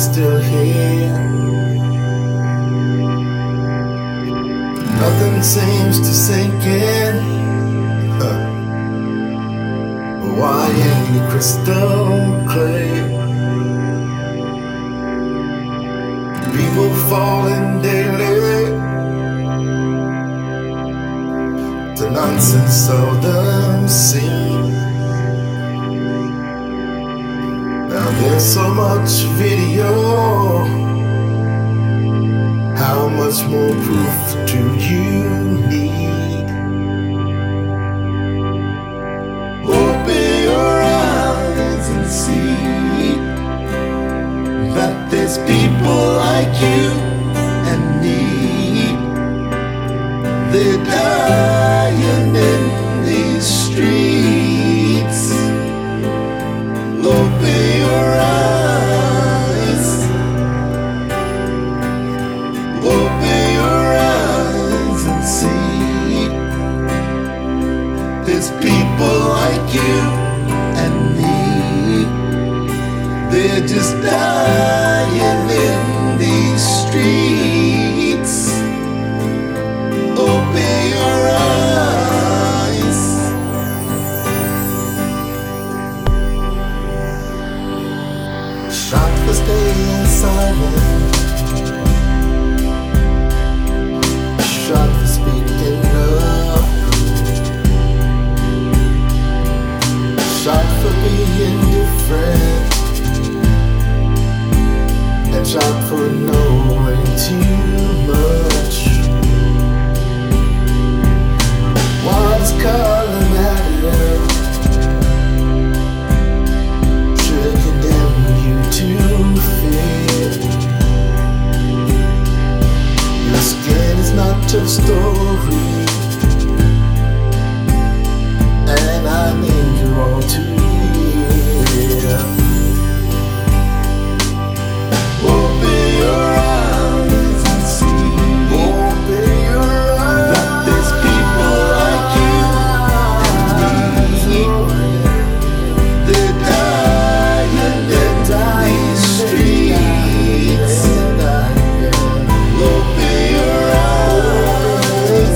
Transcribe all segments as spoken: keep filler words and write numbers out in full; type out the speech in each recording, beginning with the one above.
still here. Nothing seems to sink in. Huh. Why ain't it crystal clear? People falling daily to nonsense seldom seen. Now there's so much video. How much more proof do you need? Open your eyes and see that there's people like you and me. They're dying in these streets. Open your eyes. Open your eyes and see there's people like you and me. They're just dying in these streets. Open your eyes. Shot for staying silent. Shot for speaking up. Shot for being different. And shot for knowing too much. What's calling at you? Should condemn you to fear. Your skin is not your story, and I need you all to hear. Open your eyes and see. Open your eyes. That there's people like you and me. They're dying in these streets. Open your eyes.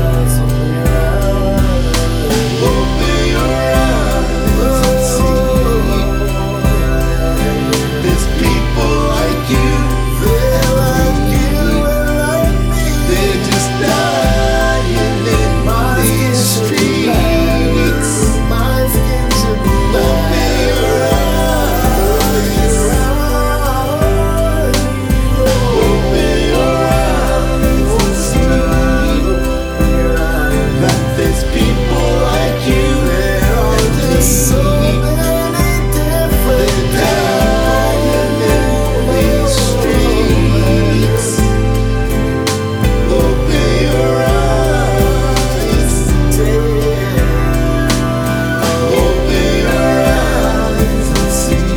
Open your eyes and see. There's people like you. They're like you and like me. They're just dying in these streets. My skin should be open your eyes. Open your eyes and see that there's people like you and me. So many different. They're dying in these streets. Open your eyes. Open your eyes and see.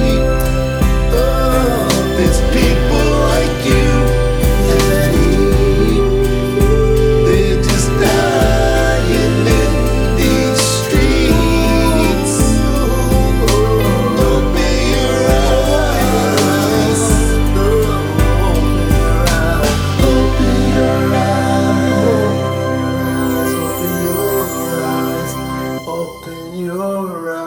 There's people like you and me. They're just dying in these streets. Open your eyes. Open your eyes. Open your eyes. Open your eyes.